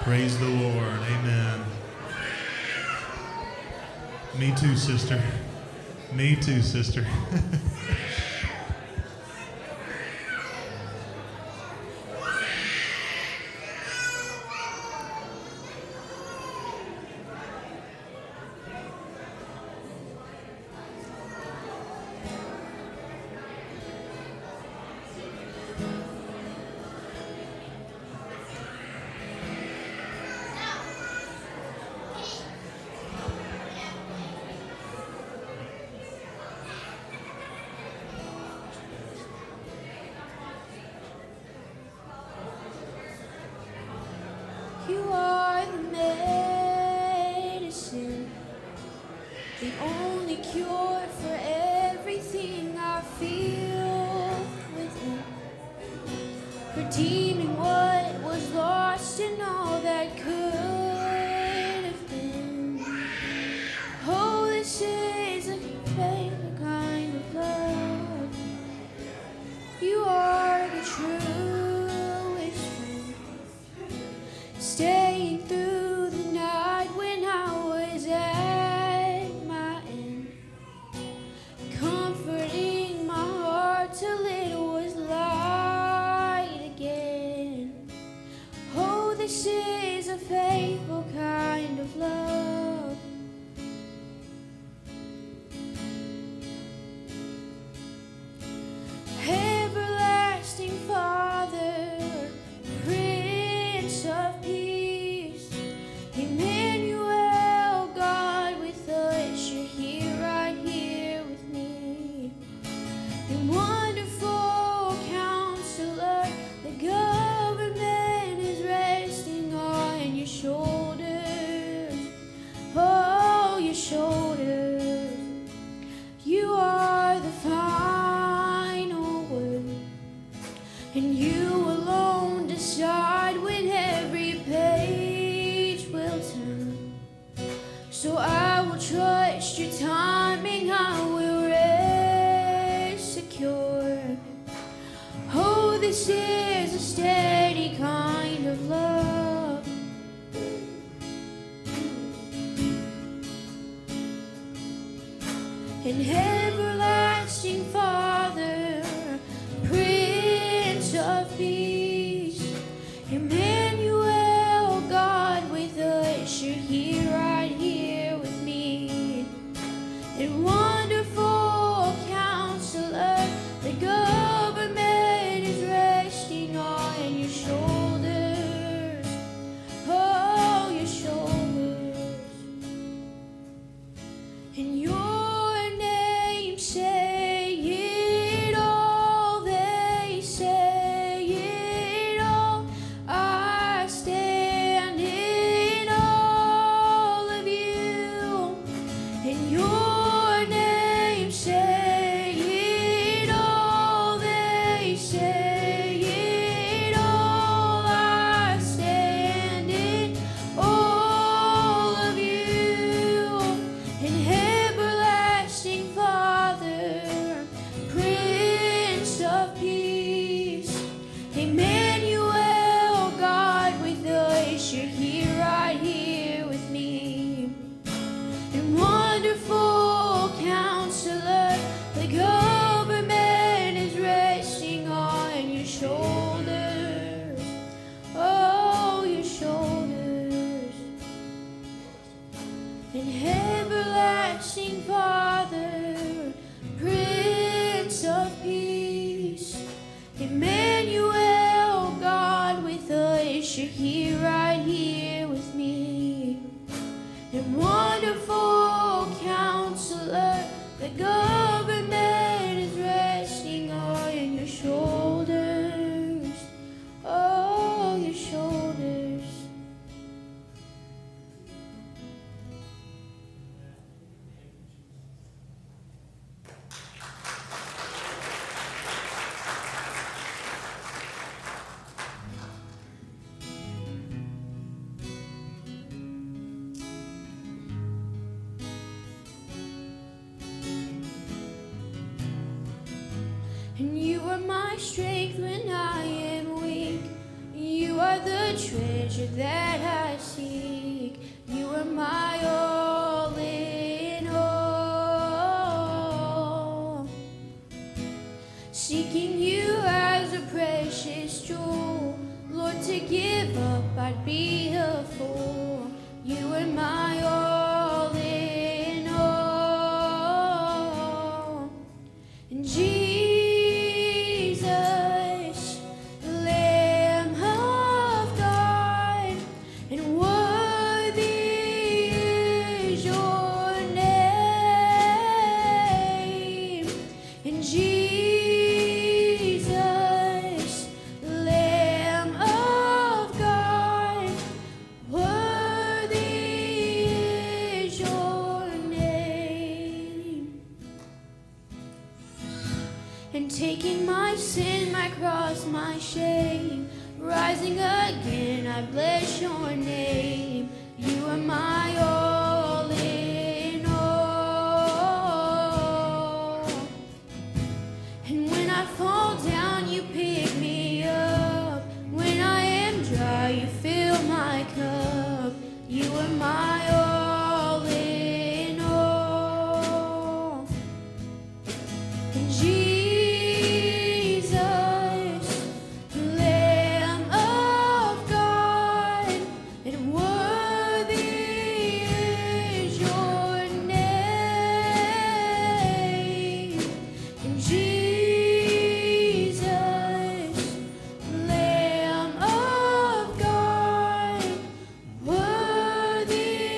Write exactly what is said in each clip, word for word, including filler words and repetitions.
Praise the Lord. Amen. Me too, sister. Me too, sister. You are the medicine, the only cure for everything I feel within, redeeming what was lost and all that could have been. Oh, this is a favorite kind of love. You are the truth. Staying through the night when I was at my end, comforting my heart till it was light again. Oh, this is a faithful kind of love. Everlasting Father, Prince of Peace, Emmanuel, God with us, you're here, right here with me. The wonderful Counselor, the government is resting on your shoulders. Oh, your shoulders. You are the final word, and you alone decide when every page will turn. So I will trust your timing, I will rest secure. Oh, this is a steady kind of love. An everlasting Father, Prince of Peace, Emmanuel, God with us, you're here, right here with me. And wonderful Counselor, the government is resting on your shoulders. Oh, your shoulders. And your name say it all, they say it all. I stand in all of you, and your name say it all, they say it all. I stand in all of you, and everlasting Father, Prince of Peace, Emmanuel, God with us, you're here, right here with me. And wonderful Counselor, the government is resting on your shoulders. Oh, your shoulders. And everlasting Father, Prince of Peace, Emmanuel, God with us, you're here, right here with me. And wonderful Counselor, the government is resting on your shoulders. Oh, your shoulders. And you are my strength when I am weak. You are the treasure that I seek. You are my all in all. Seeking you as a precious jewel, Lord, to give up I'd be a fool. You are my all in all. And Jesus, Lamb of God, and worthy is your name. And Jesus, Lamb of God, worthy is your name. And taking my sin, my cross, my shame, rising again, I bless your name. You are my all in all. And when I fall down, you pick me up. When I am dry, you fill my cup. You are my all in all. And Jesus, Lamb of God, and worthy is your name. And Jesus, Lamb of God, worthy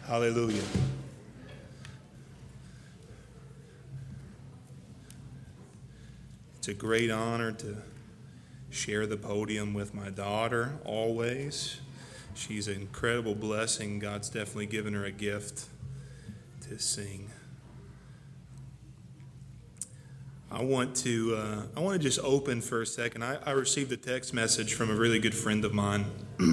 Hallelujah. It's a great honor to share the podium with my daughter always. She's an incredible blessing. God's definitely given her a gift to sing. I want to uh, I want to just open for a second. I, I received a text message from a really good friend of mine.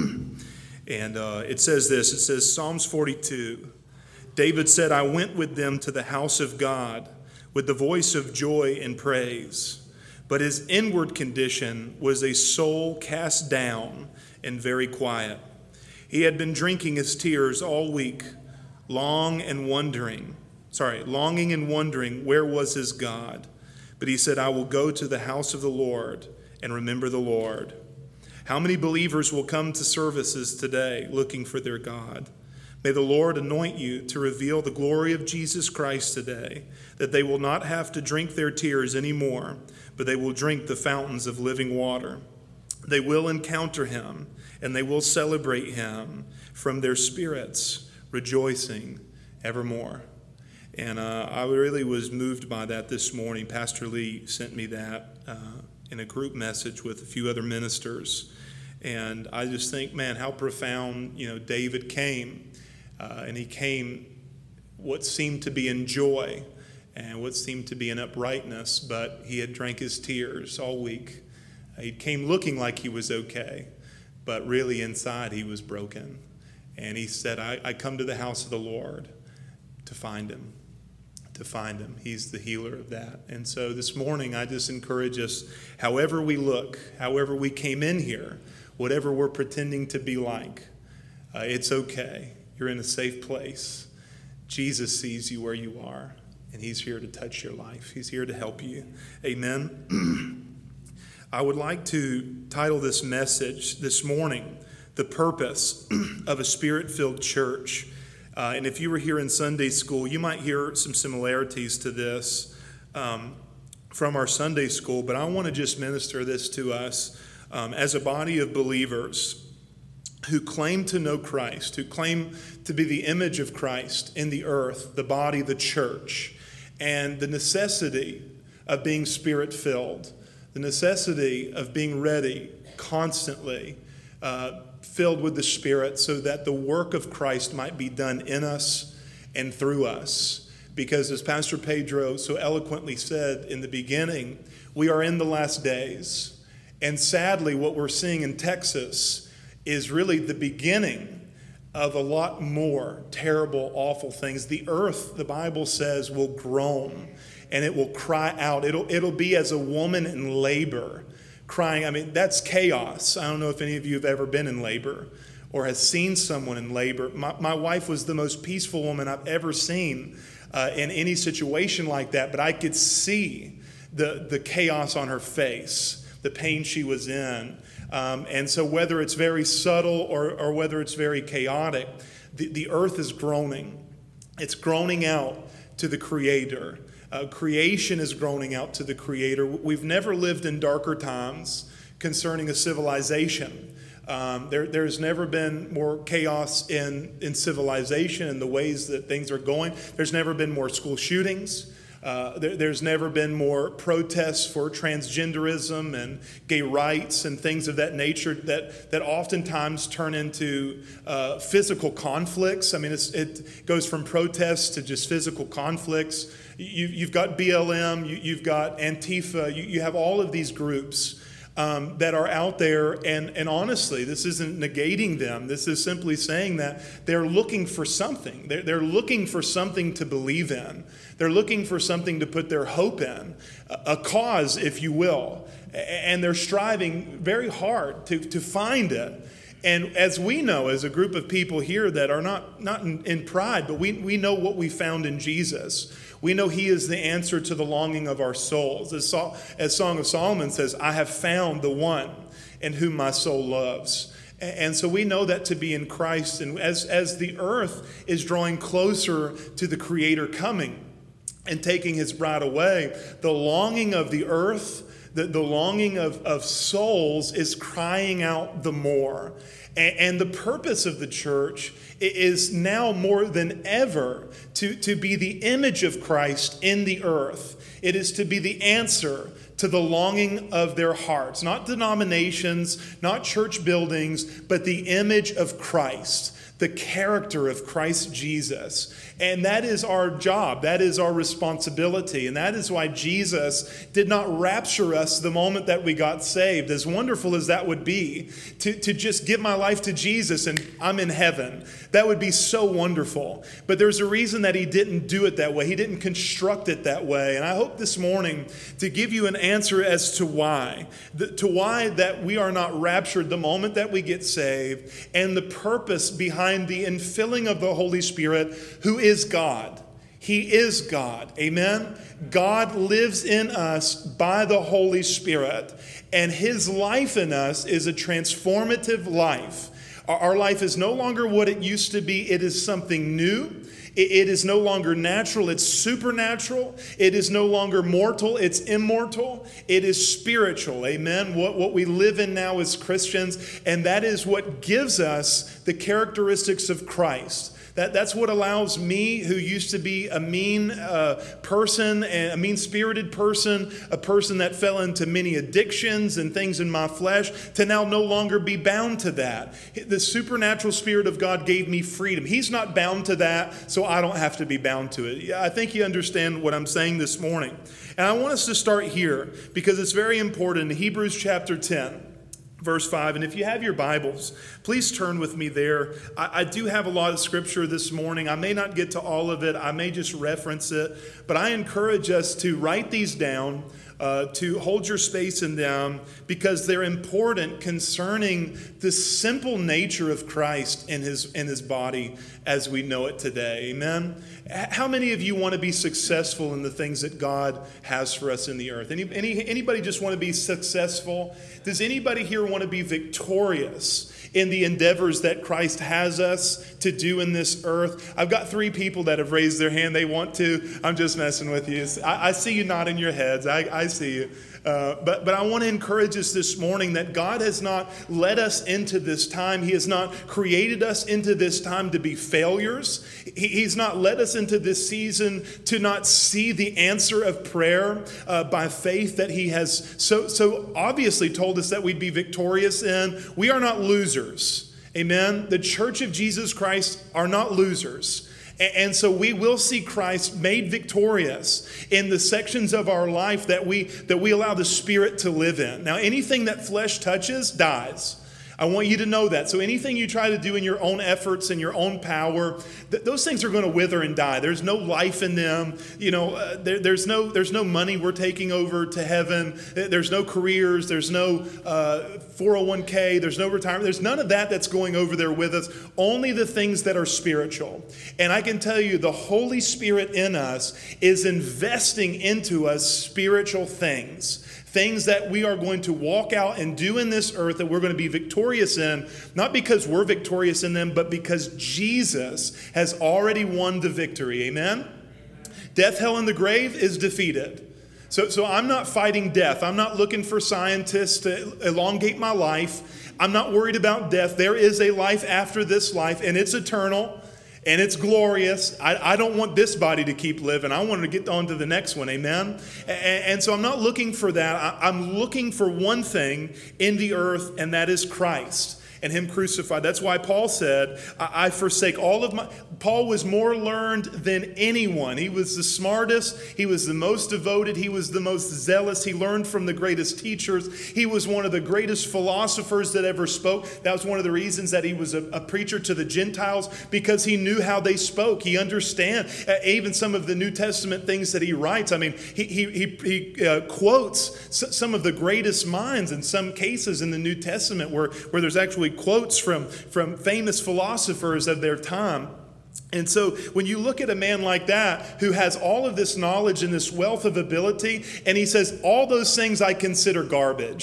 And uh, it says this. It says, Psalms forty-two. David said, I went with them to the house of God with the voice of joy and praise. But his inward condition was a soul cast down and very quiet. He had been drinking his tears all week, long and wondering, sorry, longing and wondering where was his God. But he said, I will go to the house of the Lord and remember the Lord. How many believers will come to services today looking for their God? May the Lord anoint you to reveal the glory of Jesus Christ today, that they will not have to drink their tears anymore, but they will drink the fountains of living water. They will encounter him, and they will celebrate him from their spirits, rejoicing evermore. And uh, I really was moved by that this morning. Pastor Lee sent me that uh, in a group message with a few other ministers. And I just think, man, how profound, you know, David came. Uh, and he came what seemed to be in joy and what seemed to be in uprightness, but he had drank his tears all week. He came looking like he was okay, but really inside he was broken. And he said, I, I come to the house of the Lord to find him, to find him. He's the healer of that. And so this morning, I just encourage us, however we look, however we came in here, whatever we're pretending to be like, uh, it's okay. You're in a safe place. Jesus sees you where you are, and he's here to touch your life. He's here to help you. Amen. I would like to title this message this morning, The Purpose of a Spirit-Filled Church. Uh, and if you were here in Sunday school, you might hear some similarities to this um, from our Sunday school, but I want to just minister this to us um, as a body of believers who claim to know Christ, who claim to be the image of Christ in the earth, the body, the church, and the necessity of being Spirit-filled, the necessity of being ready constantly, uh, filled with the Spirit, so that the work of Christ might be done in us and through us. Because as Pastor Pedro so eloquently said in the beginning, we are in the last days. And sadly, what we're seeing in Texas is really the beginning of a lot more terrible, awful things. The earth, the Bible says, will groan and it will cry out. It'll, it'll be as a woman in labor crying. I mean, that's chaos. I don't know if any of you have ever been in labor or has seen someone in labor. My, my wife was the most peaceful woman I've ever seen uh, in any situation like that, but I could see the, the chaos on her face, the pain she was in. Um, and so whether it's very subtle or, or whether it's very chaotic, the, the earth is groaning. It's groaning out to the Creator. Uh, creation is groaning out to the Creator. We've never lived in darker times concerning a civilization. Um, there, there's never been more chaos in, in civilization and the ways that things are going. There's never been more school shootings. Uh, there, there's never been more protests for transgenderism and gay rights and things of that nature that, that oftentimes turn into uh, physical conflicts. I mean, it's, it goes from protests to just physical conflicts. You, you've got B L M, you, you've got Antifa, you, you have all of these groups um, that are out there. And, and honestly, this isn't negating them. This is simply saying that they're looking for something. They're, they're looking for something to believe in. They're looking for something to put their hope in, a cause, if you will. And they're striving very hard to, to find it. And as we know, as a group of people here that are not, not in, in pride, but we, we know what we found in Jesus. We know he is the answer to the longing of our souls. As, as Song of Solomon says, I have found the one in whom my soul loves. And so we know that to be in Christ. And as, as the earth is drawing closer to the Creator coming and taking his bride away, the longing of the earth, The, the longing of, of souls is crying out the more. And, and the purpose of the church is now more than ever to, to be the image of Christ in the earth. It is to be the answer to the longing of their hearts. Not denominations, not church buildings, but the image of Christ, the character of Christ Jesus. And that is our job. That is our responsibility. And that is why Jesus did not rapture us the moment that we got saved. As wonderful as that would be, to, to just give my life to Jesus and I'm in heaven. That would be so wonderful. But there's a reason that he didn't do it that way. He didn't construct it that way. And I hope this morning to give you an answer as to why. The, to why that we are not raptured the moment that we get saved. And the purpose behind the infilling of the Holy Spirit, who is God. He is God. Amen? God lives in us by the Holy Spirit. And his life in us is a transformative life. Our life is no longer what it used to be. It is something new. It is no longer natural. It's supernatural. It is no longer mortal. It's immortal. It is spiritual. Amen. What, what we live in now as Christians. And that is what gives us the characteristics of Christ. That, that's what allows me, who used to be a mean uh, person, a mean-spirited person, a person that fell into many addictions and things in my flesh, to now no longer be bound to that. The supernatural Spirit of God gave me freedom. He's not bound to that, so I don't have to be bound to it. I think you understand what I'm saying this morning. And I want us to start here because it's very important. In Hebrews chapter ten. Verse five, and if you have your Bibles, please turn with me there. I, I do have a lot of scripture this morning. I may not get to all of it. I may just reference it. But I encourage us to write these down, uh, to hold your space in them, because they're important concerning the simple nature of Christ in his, in his body as we know it today. Amen? How many of you want to be successful in the things that God has for us in the earth? Any, any, anybody just want to be successful? Does anybody here want to be victorious in the endeavors that Christ has us to do in this earth? I've got three people that have raised their hand. They want to. I'm just messing with you. I, I see you nodding your heads. I, I see you. Uh, but, but I want to encourage us this morning that God has not led us into this time. He has not created us into this time to be failures. He, he's not led us into this season to not see the answer of prayer uh, by faith that he has so, so obviously told us that we'd be victorious in. We are not losers. Amen. The Church of Jesus Christ are not losers. And so we will see Christ made victorious in the sections of our life that we that we allow the Spirit to live in. Now, anything that flesh touches dies. I want you to know that. So anything you try to do in your own efforts and your own power, th- those things are going to wither and die. There's no life in them. You know, uh, there, there's no there's no money we're taking over to heaven. There's no careers. There's no uh, four oh one k. There's no retirement. There's none of that that's going over there with us. Only the things that are spiritual. And I can tell you, the Holy Spirit in us is investing into us spiritual things. Things that we are going to walk out and do in this earth that we're going to be victorious in, not because we're victorious in them, but because Jesus has already won the victory. Amen? Death, hell, and the grave is defeated. So, so I'm not fighting death. I'm not looking for scientists to elongate my life. I'm not worried about death. There is a life after this life, and it's eternal. And it's glorious. I, I don't want this body to keep living. I want to get on to the next one. Amen? And, and so I'm not looking for that. I, I'm looking for one thing in the earth, and that is Christ and him crucified. That's why Paul said, I, I forsake all of my... Paul was more learned than anyone. He was the smartest. He was the most devoted. He was the most zealous. He learned from the greatest teachers. He was one of the greatest philosophers that ever spoke. That was one of the reasons that he was a, a preacher to the Gentiles, because he knew how they spoke. He understand uh, even some of the New Testament things that he writes. I mean, he he he, he uh, quotes s- some of the greatest minds in some cases in the New Testament, where where there's actually quotes from from famous philosophers of their time. And so when you look at a man like that who has all of this knowledge and this wealth of ability, and he says, all those things I consider garbage.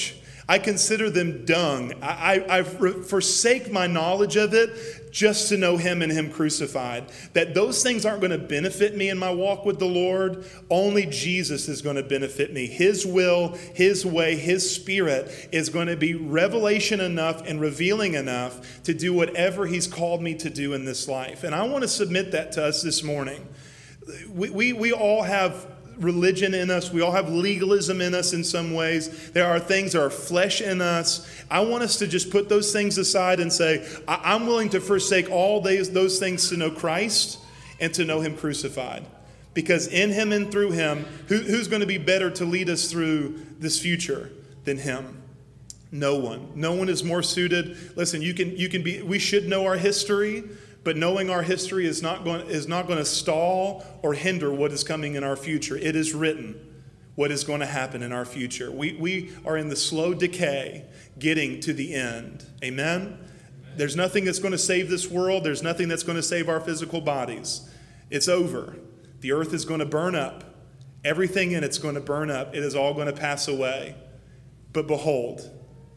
I consider them dung. I, I, I forsake my knowledge of it just to know him and him crucified. That those things aren't going to benefit me in my walk with the Lord. Only Jesus is going to benefit me. His will, his way, his spirit is going to be revelation enough and revealing enough to do whatever he's called me to do in this life. And I want to submit that to us this morning. We, we, we all have religion in us. We all have legalism in us in some ways. There are things that are flesh in us. I want us to just put those things aside and say, I- I'm willing to forsake all those, those things to know Christ and to know him crucified. Because in him and through him, who, who's going to be better to lead us through this future than him? No one. No one is more suited. Listen, you can you can be. We should know our history. But knowing our history is not going is not going to stall or hinder what is coming in our future. It is written what is going to happen in our future. We we are in the slow decay getting to the end. Amen? There's nothing that's going to save this world. There's nothing that's going to save our physical bodies. It's over. The earth is going to burn up. Everything in it's going to burn up. It is all going to pass away. But behold,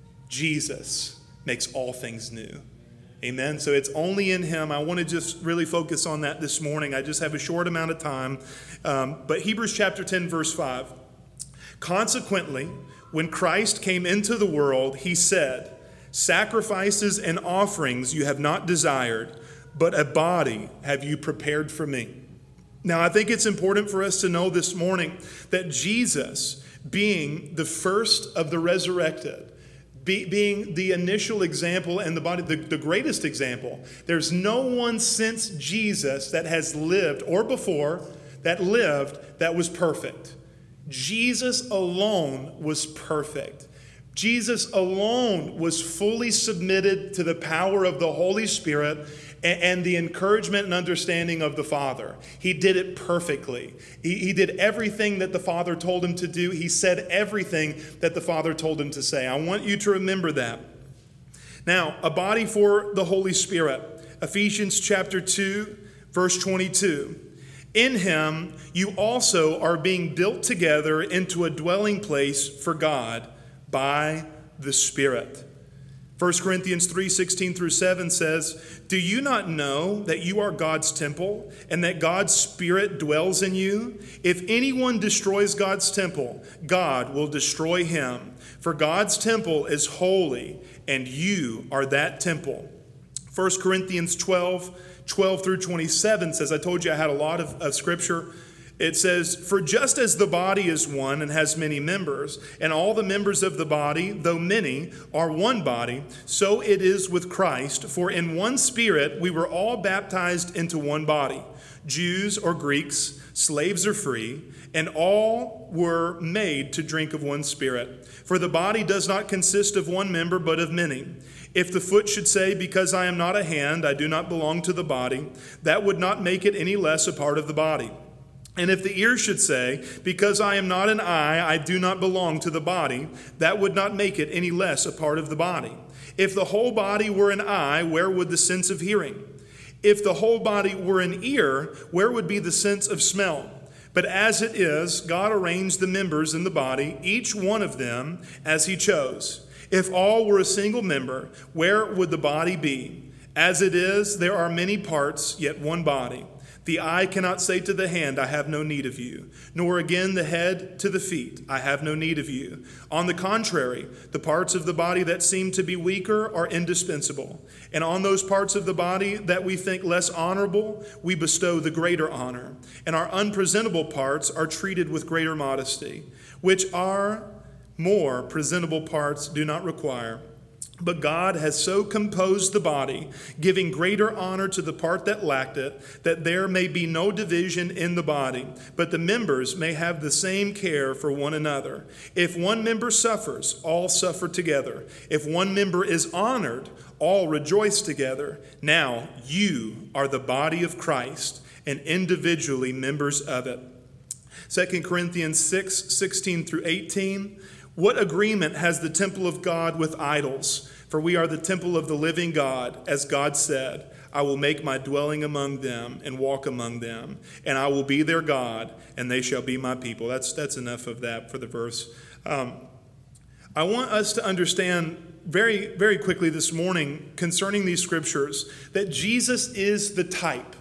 Jesus makes all things new. Amen. So it's only in him. I want to just really focus on that this morning. I just have a short amount of time. Um, but Hebrews chapter ten, verse five. Consequently, when Christ came into the world, he said, sacrifices and offerings you have not desired, but a body have you prepared for me. Now, I think it's important for us to know this morning that Jesus, being the first of the resurrected, Be, being the initial example and the body, the, the greatest example. There's no one since Jesus that has lived or before that lived that was perfect. Jesus alone was perfect. Jesus alone was fully submitted to the power of the Holy Spirit and, and the encouragement and understanding of the Father. He did it perfectly. He, he did everything that the Father told him to do. He said everything that the Father told him to say. I want you to remember that. Now, a body for the Holy Spirit. Ephesians chapter two, verse twenty-two. In him you also are being built together into a dwelling place for God by the Spirit. First Corinthians three, sixteen through seven says, do you not know that you are God's temple and that God's Spirit dwells in you? If anyone destroys God's temple, God will destroy him. For God's temple is holy, and you are that temple. First Corinthians twelve, twelve through twenty-seven says, I told you I had a lot of, of scripture. It says, for just as the body is one and has many members, and all the members of the body, though many, are one body, so it is with Christ. For in one Spirit we were all baptized into one body, Jews or Greeks, slaves or free, and all were made to drink of one Spirit. For the body does not consist of one member, but of many. If the foot should say, because I am not a hand, I do not belong to the body, that would not make it any less a part of the body. And if the ear should say, because I am not an eye, I do not belong to the body, that would not make it any less a part of the body. If the whole body were an eye, where would the sense of hearing? If the whole body were an ear, where would be the sense of smell? But as it is, God arranged the members in the body, each one of them as he chose. If all were a single member, where would the body be? As it is, there are many parts, yet one body. The eye cannot say to the hand, I have no need of you, nor again the head to the feet, I have no need of you. On the contrary, the parts of the body that seem to be weaker are indispensable. And on those parts of the body that we think less honorable, we bestow the greater honor. And our unpresentable parts are treated with greater modesty, which our more presentable parts do not require. But God has so composed the body, giving greater honor to the part that lacked it, that there may be no division in the body, but the members may have the same care for one another. If one member suffers, all suffer together. If one member is honored, all rejoice together. Now you are the body of Christ, and individually members of it. Second Corinthians six, sixteen through eighteen. What agreement has the temple of God with idols? For we are the temple of the living God, as God said, I will make my dwelling among them and walk among them, and I will be their God, and they shall be my people. That's that's enough of that for the verse. Um, I want us to understand very, very quickly this morning concerning these scriptures that Jesus is the type.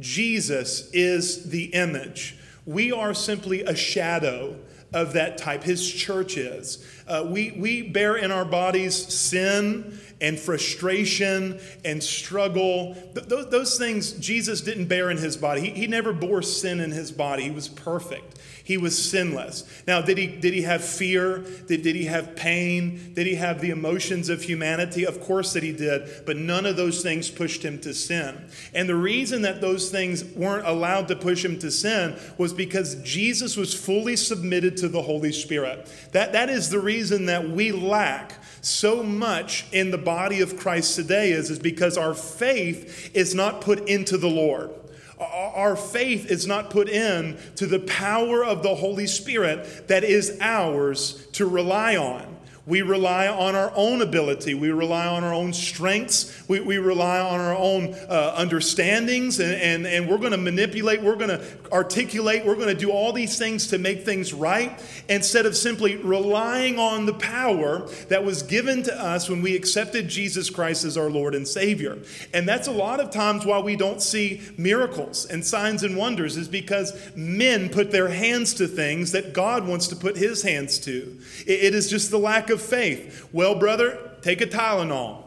Jesus is the image. We are simply a shadow of that type. His church is. Uh, we, we bear in our bodies sin and frustration and struggle. Th- those, those things Jesus didn't bear in his body. He, he never bore sin in his body. He was perfect. He was sinless. Now, did he did he have fear? Did, did he have pain? Did he have the emotions of humanity? Of course that he did, but none of those things pushed him to sin. And the reason that those things weren't allowed to push him to sin was because Jesus was fully submitted to the Holy Spirit. That, that is the reason that we lack so much in the body of Christ today is, is because our faith is not put into the Lord. Our faith is not put in to the power of the Holy Spirit that is ours to rely on. We rely on our own ability. We rely on our own strengths. We, we rely on our own uh, understandings, and, and, and we're going to manipulate. We're going to articulate. We're going to do all these things to make things right instead of simply relying on the power that was given to us when we accepted Jesus Christ as our Lord and Savior. And that's a lot of times why we don't see miracles and signs and wonders, is because men put their hands to things that God wants to put his hands to. It, it is just the lack of faith. Well, brother, take a Tylenol.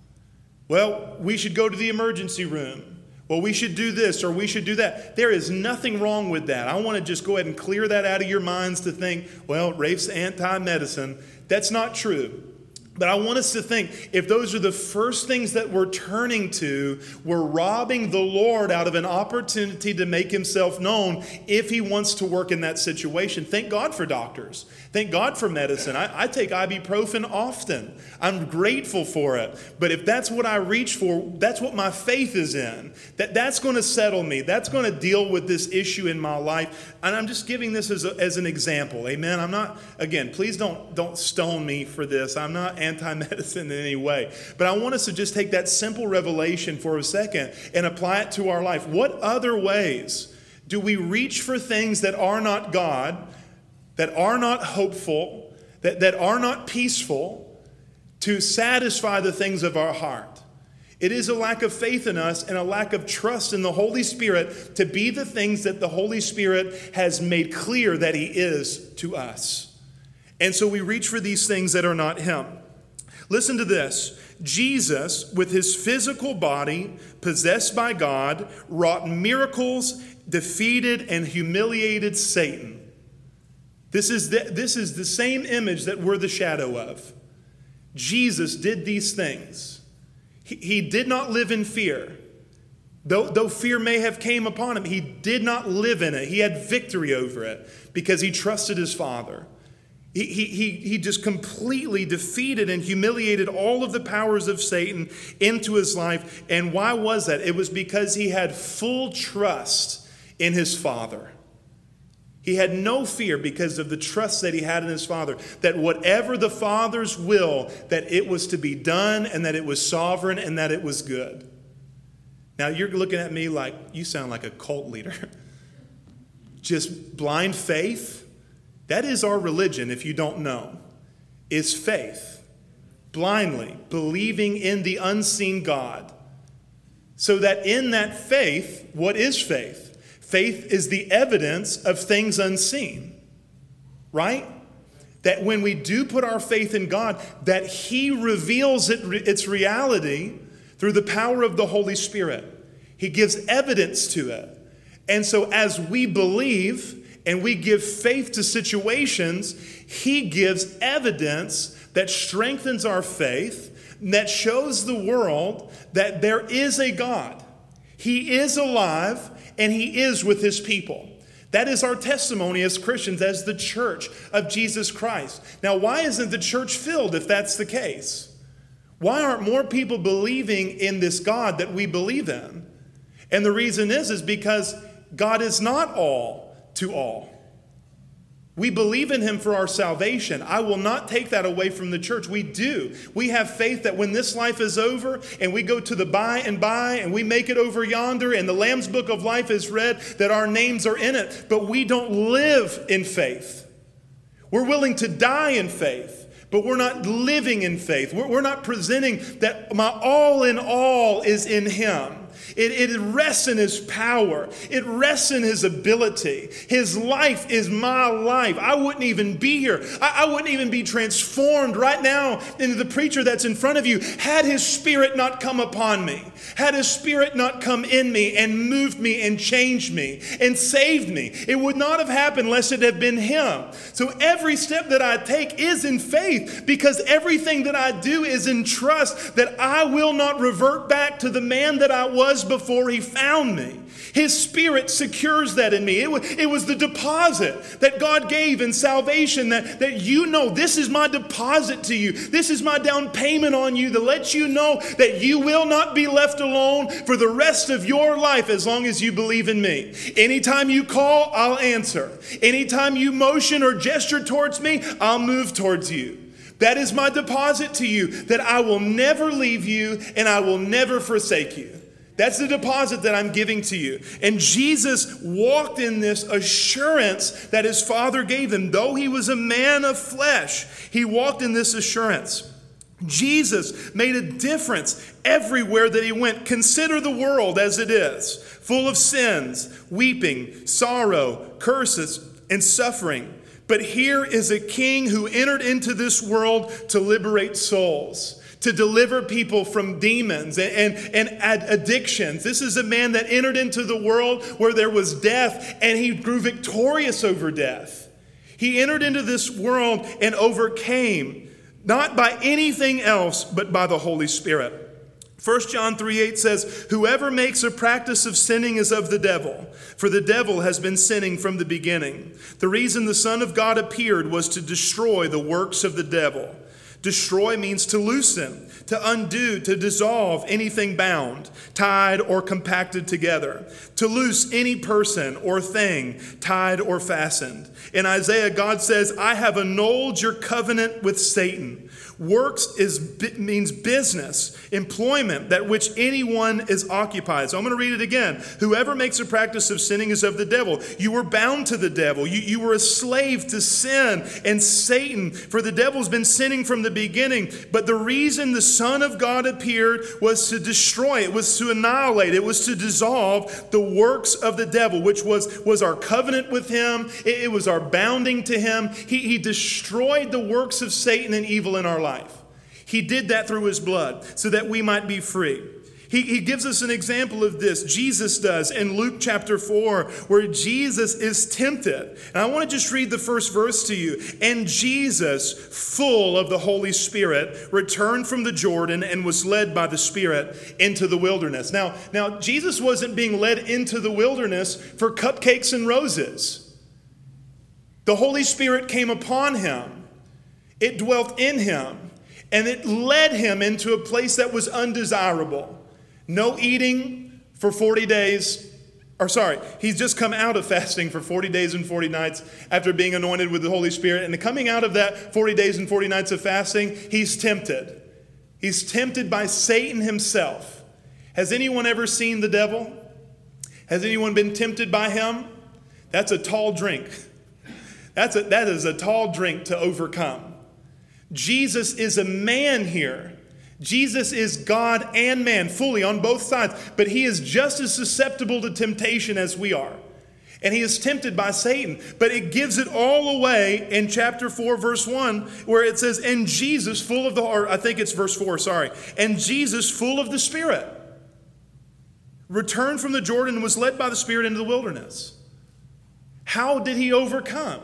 Well, we should go to the emergency room. Well, we should do this or we should do that. There is nothing wrong with that. I want to just go ahead and clear that out of your minds to think, well, Rafe's anti-medicine. That's not true. But I want us to think, if those are the first things that we're turning to, we're robbing the Lord out of an opportunity to make himself known if he wants to work in that situation. Thank God for doctors. Thank God for medicine. I, I take ibuprofen often. I'm grateful for it. But if that's what I reach for, that's what my faith is in. That, that's going to settle me. That's going to deal with this issue in my life. And I'm just giving this as, a, as an example. Amen. I'm not, again, please don't, don't stone me for this. I'm not anti-medicine in any way. But I want us to just take that simple revelation for a second and apply it to our life. What other ways do we reach for things that are not God, that are not hopeful, that, that are not peaceful, to satisfy the things of our heart? It is a lack of faith in us and a lack of trust in the Holy Spirit to be the things that the Holy Spirit has made clear that he is to us. And so we reach for these things that are not him. Listen to this. Jesus, with his physical body, possessed by God, wrought miracles, defeated and humiliated Satan. This is the, this is the same image that we're the shadow of. Jesus did these things. He, he did not live in fear. Though, though fear may have came upon him, he did not live in it. He had victory over it because he trusted his Father. He, he, he, he just completely defeated and humiliated all of the powers of Satan into his life. And why was that? It was because he had full trust in his Father. He had no fear because of the trust that he had in his Father, that whatever the Father's will, that it was to be done and that it was sovereign and that it was good. Now you're looking at me like, you sound like a cult leader. Just blind faith? That is our religion, if you don't know, is faith. Blindly believing in the unseen God. So that in that faith, what is faith? Faith is the evidence of things unseen, right? That when we do put our faith in God, that he reveals it, its reality through the power of the Holy Spirit. He gives evidence to it. And so as we believe and we give faith to situations, he gives evidence that strengthens our faith, that shows the world that there is a God. He is alive and he is with his people. That is our testimony as Christians, as the church of Jesus Christ. Now, why isn't the church filled if that's the case? Why aren't more people believing in this God that we believe in? And the reason is, is because God is not all to all. We believe in him for our salvation. I will not take that away from the church. We do. We have faith that when this life is over and we go to the by and by and we make it over yonder and the Lamb's Book of Life is read, that our names are in it. But we don't live in faith. We're willing to die in faith. but we're not living in faith. We're, we're not presenting that my all in all is in him. It, it rests in his power. It rests in his ability. His life is my life. I wouldn't even be here. I, I wouldn't even be transformed right now into the preacher that's in front of you had his Spirit not come upon me, had his Spirit not come in me and moved me and changed me and saved me. It would not have happened unless it had been him. So every step that I take is in faith, because everything that I do is in trust that I will not revert back to the man that I was before he found me. His Spirit secures that in me. It was, it was the deposit that God gave in salvation, that, that you know, this is my deposit to you. This is my down payment on you to let you know that you will not be left alone for the rest of your life as long as you believe in me. Anytime you call, I'll answer. Anytime you motion or gesture towards me, I'll move towards you. That is my deposit to you, that I will never leave you and I will never forsake you. That's the deposit that I'm giving to you. And Jesus walked in this assurance that his Father gave him. Though he was a man of flesh, he walked in this assurance. Jesus made a difference everywhere that he went. Consider the world as it is, full of sins, weeping, sorrow, curses, and suffering. But here is a king who entered into this world to liberate souls, to deliver people from demons and, and, and ad- addictions. This is a man that entered into the world where there was death, and he grew victorious over death. He entered into this world and overcame, not by anything else, but by the Holy Spirit. First John three eight says, whoever makes a practice of sinning is of the devil, for the devil has been sinning from the beginning. The reason the Son of God appeared was to destroy the works of the devil. Destroy means to loosen, to undo, to dissolve anything bound, tied, or compacted together, to loose any person or thing tied or fastened. In Isaiah, God says, I have annulled your covenant with Satan. Works is means business, employment, that which anyone is occupied. So I'm going to read it again. Whoever makes a practice of sinning is of the devil. You were bound to the devil. You, you were a slave to sin and Satan, for the devil's been sinning from the beginning. But the reason the Son of God appeared was to destroy, it was to annihilate, it was to dissolve the works of the devil, which was, was our covenant with him. It, it was our bounding to him. He, he destroyed the works of Satan and evil in our life. He did that through his blood so that we might be free. He, he gives us an example of this. Jesus does in Luke chapter four, where Jesus is tempted. And I want to just read the first verse to you. And Jesus, full of the Holy Spirit, returned from the Jordan and was led by the Spirit into the wilderness. Now, now Jesus wasn't being led into the wilderness for cupcakes and roses. The Holy Spirit came upon him. It dwelt in him. And it led him into a place that was undesirable. No eating for forty days. Or sorry, he's just come out of fasting for forty days and forty nights after being anointed with the Holy Spirit. And coming out of that forty days and forty nights of fasting, he's tempted. He's tempted by Satan himself. Has anyone ever seen the devil? Has anyone been tempted by him? That's a tall drink. That's a, that is a tall drink to overcome. Jesus is a man here. Jesus is God and man, fully on both sides. But he is just as susceptible to temptation as we are. And he is tempted by Satan. But it gives it all away in chapter four, verse one, where it says, and Jesus full of the, or I think it's verse four, sorry. And Jesus full of the Spirit returned from the Jordan and was led by the Spirit into the wilderness. How did he overcome?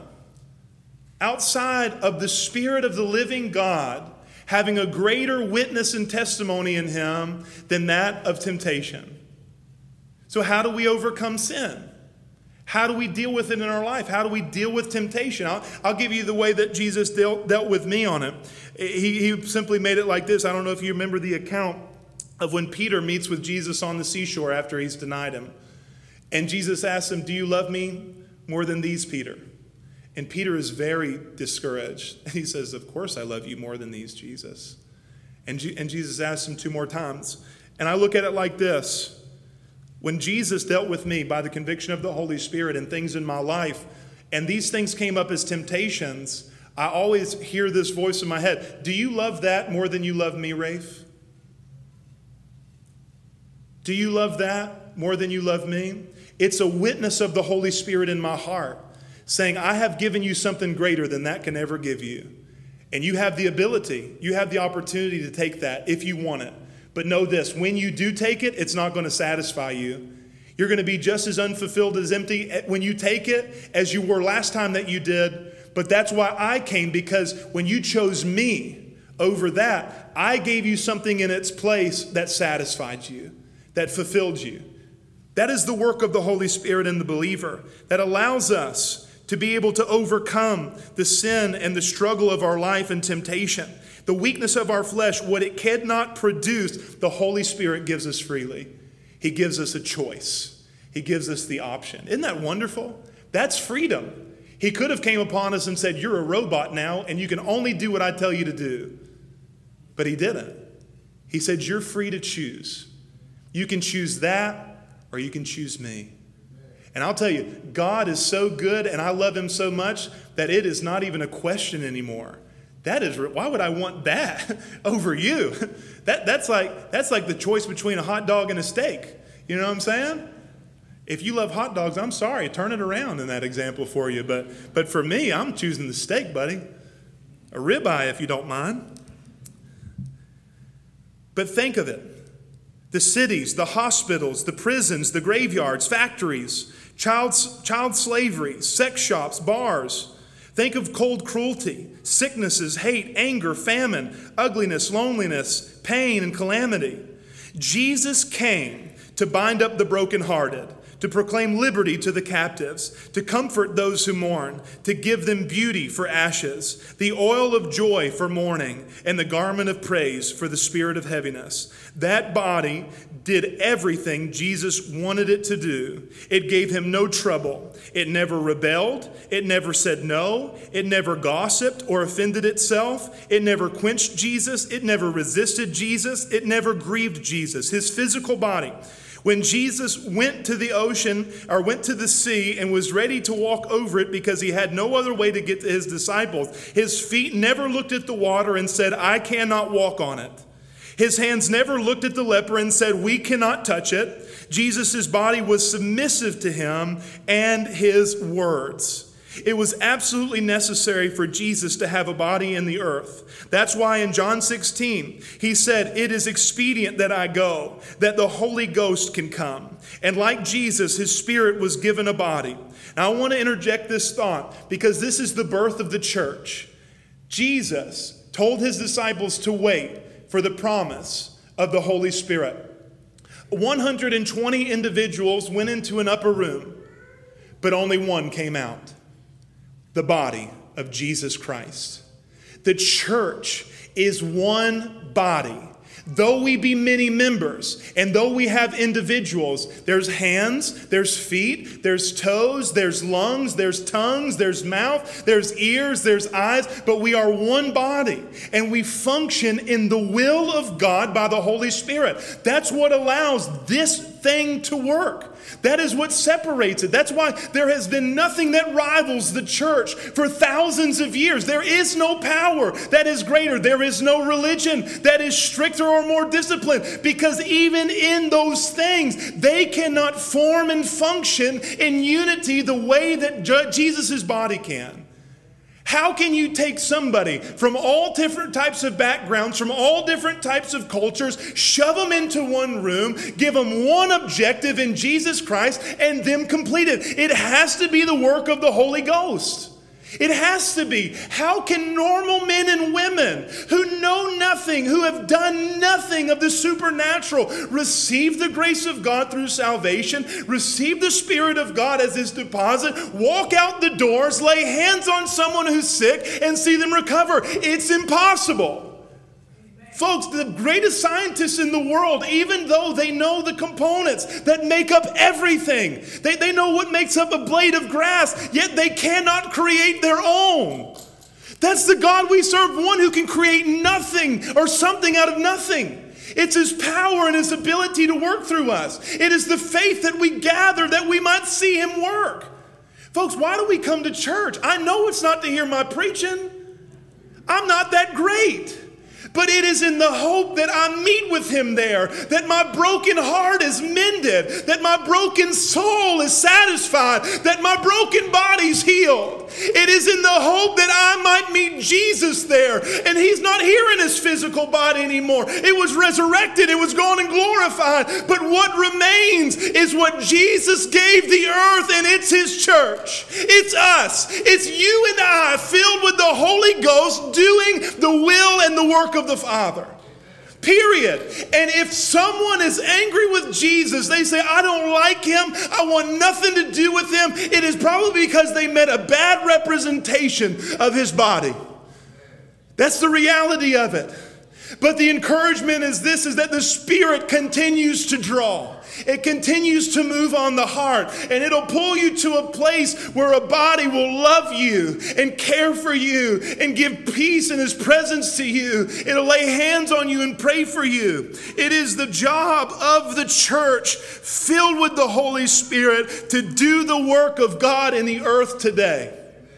Outside of the Spirit of the living God having a greater witness and testimony in him than that of temptation. So how do we overcome sin? How do we deal with it in our life? How do we deal with temptation? I'll, I'll give you the way that Jesus dealt, dealt with me on it. He, he simply made it like this. I don't know if you remember the account of when Peter meets with Jesus on the seashore after he's denied him. And Jesus asks him, do you love me more than these, Peter? And Peter is very discouraged. And he says, of course I love you more than these, Jesus. And, G- and Jesus asks him two more times. And I look at it like this. When Jesus dealt with me by the conviction of the Holy Spirit and things in my life, and these things came up as temptations, I always hear this voice in my head. Do you love that more than you love me, Rafe? Do you love that more than you love me? It's a witness of the Holy Spirit in my heart saying, I have given you something greater than that can ever give you. And you have the ability, you have the opportunity to take that if you want it. But know this, when you do take it, it's not going to satisfy you. You're going to be just as unfulfilled, as empty when you take it as you were last time that you did. But that's why I came, because when you chose me over that, I gave you something in its place that satisfied you, that fulfilled you. That is the work of the Holy Spirit in the believer that allows us to be able to overcome the sin and the struggle of our life and temptation. The weakness of our flesh, what it cannot produce, the Holy Spirit gives us freely. He gives us a choice. He gives us the option. Isn't that wonderful? That's freedom. He could have came upon us and said, you're a robot now, and you can only do what I tell you to do. But he didn't. He said, you're free to choose. You can choose that, or you can choose me. And I'll tell you, God is so good, and I love him so much that it is not even a question anymore. That is, why would I want that over you? That, that's like, that's like the choice between a hot dog and a steak. You know what I'm saying? If you love hot dogs, I'm sorry, turn it around in that example for you. But, but for me, I'm choosing the steak, buddy. A ribeye, if you don't mind. But think of it. The cities, the hospitals, the prisons, the graveyards, factories, child, child slavery, sex shops, bars. Think of cold cruelty, sicknesses, hate, anger, famine, ugliness, loneliness, pain, and calamity. Jesus came to bind up the brokenhearted, to proclaim liberty to the captives, to comfort those who mourn, to give them beauty for ashes, the oil of joy for mourning, and the garment of praise for the spirit of heaviness. That body did everything Jesus wanted it to do. It gave him no trouble. It never rebelled. It never said no. It never gossiped or offended itself. It never quenched Jesus. It never resisted Jesus. It never grieved Jesus, his physical body. When Jesus went to the ocean or went to the sea and was ready to walk over it because he had no other way to get to his disciples, his feet never looked at the water and said, I cannot walk on it. His hands never looked at the leper and said, we cannot touch it. Jesus' body was submissive to him and his words. It was absolutely necessary for Jesus to have a body in the earth. That's why in John sixteen, he said, it is expedient that I go, that the Holy Ghost can come. And like Jesus, his spirit was given a body. Now I want to interject this thought because this is the birth of the church. Jesus told his disciples to wait for the promise of the Holy Spirit. one hundred twenty individuals went into an upper room, but only one came out. The body of Jesus Christ. The church is one body. Though we be many members, and though we have individuals, there's hands, there's feet, there's toes, there's lungs, there's tongues, there's mouth, there's ears, there's eyes, but we are one body, and we function in the will of God by the Holy Spirit. That's what allows this thing to work. That is what separates it. That's why there has been nothing that rivals the church for thousands of years. There is no power that is greater. There is no religion that is stricter or more disciplined, because even in those things, they cannot form and function in unity the way that Jesus' body can. How can you take somebody from all different types of backgrounds, from all different types of cultures, shove them into one room, give them one objective in Jesus Christ, and them complete it? It has to be the work of the Holy Ghost. It has to be. How can normal men and women who know nothing, who have done nothing of the supernatural, receive the grace of God through salvation, receive the Spirit of God as his deposit, walk out the doors, lay hands on someone who's sick, and see them recover? It's impossible. Folks, the greatest scientists in the world, even though they know the components that make up everything, they, they know what makes up a blade of grass, yet they cannot create their own. That's the God we serve, one who can create nothing or something out of nothing. It's his power and his ability to work through us. It is the faith that we gather that we might see him work. Folks, why do we come to church? I know it's not to hear my preaching. I'm not that great. But it is in the hope that I meet with him there, that my broken heart is mended, that my broken soul is satisfied, that my broken body's healed. It is in the hope that I might meet Jesus there. And he's not here in his physical body anymore. It was resurrected. It was gone and glorified. But what remains is what Jesus gave the earth, and it's his church. It's us. It's you and I filled with the Holy Ghost doing the will and the work of the Father. Period. And if someone is angry with Jesus, they say, I don't like him, I want nothing to do with him, it is probably because they met a bad representation of his body. That's the reality of it. But the encouragement is this, is that the Spirit continues to draw. It continues to move on the heart, and it'll pull you to a place where a body will love you and care for you and give peace in his presence to you. It'll lay hands on you and pray for you. It is the job of the church filled with the Holy Spirit to do the work of God in the earth today.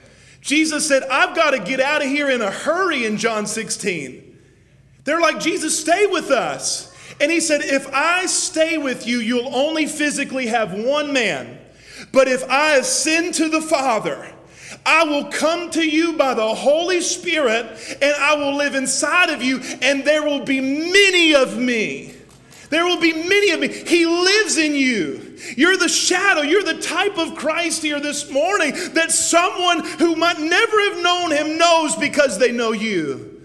Jesus said, I've got to get out of here in a hurry in John sixteen. They're like, Jesus, stay with us. And he said, if I stay with you, you'll only physically have one man. But if I ascend to the Father, I will come to you by the Holy Spirit, and I will live inside of you, and there will be many of me. There will be many of me. He lives in you. You're the shadow. You're the type of Christ here this morning that someone who might never have known him knows because they know you.